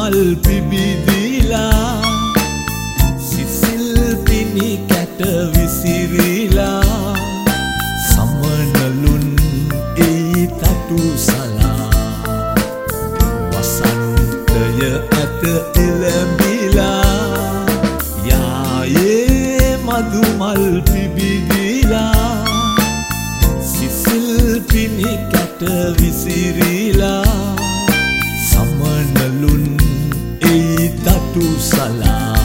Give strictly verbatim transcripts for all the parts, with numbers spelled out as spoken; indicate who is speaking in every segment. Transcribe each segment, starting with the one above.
Speaker 1: මල් පිබිදිලා සිසිල් පිණි කැට විසිරිලා සමනලුන් ඒ තටු සලා වසන්තය ඇත එළඹිලා යායේ මధు මල් පිබිදිලා සිසිල් පිණි කැට විසිරිලා සමනලුන් ඒ තටු සලා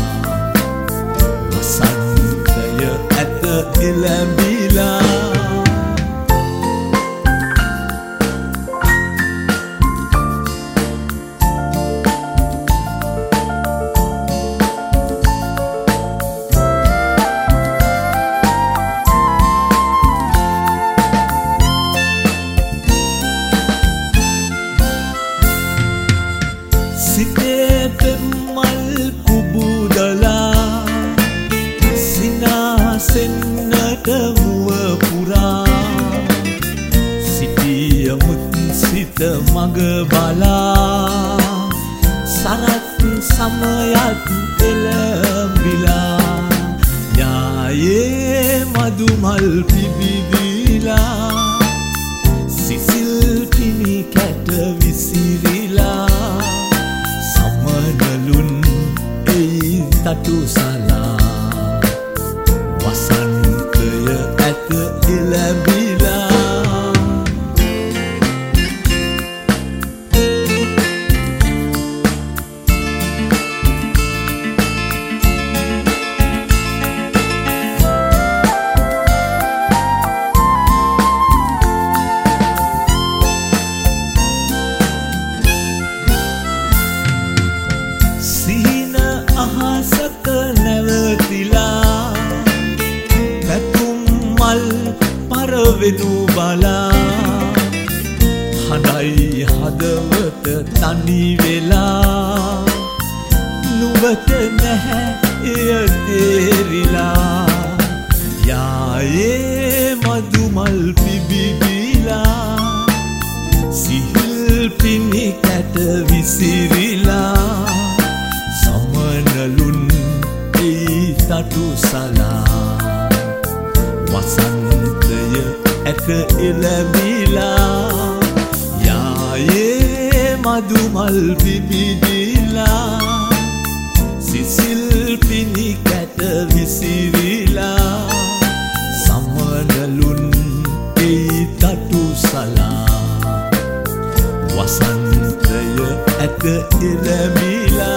Speaker 1: වසන්තය ඇත එළඹිලා සිතේ පෙම්මල් කුබුදලා සිනාසෙන්නට මුව පුරා සිටියමුත් සිත මග බලා සරත් සමයත් එළඹිලා යායේ මధు මල් පිබිදිලා සිසිල් පිණි කැට විසිරිලා සමනලුන් ඒ තටු සලා වසන්තය ඇත එළඹිලා සිහින අහසක නැවතිලා පැතුම් මල් පරවෙනු බලා හඬයි හදවත තනි වෙලා නුඹට නැහැ එය තේරිලා යායේ මధు මල් පිබිදිලා සිහිල් පිණි කැට විසිරිලා සමනලුන් ඒ තටු සලා වසන්තය ඇත එළඹිලා යායේ මధు මල් පිබිදිලා සිසිල් පිණි කැට විසිරිලා සමනලුන් ඒ තටු සලා වසන්තය ඇත එළඹිලා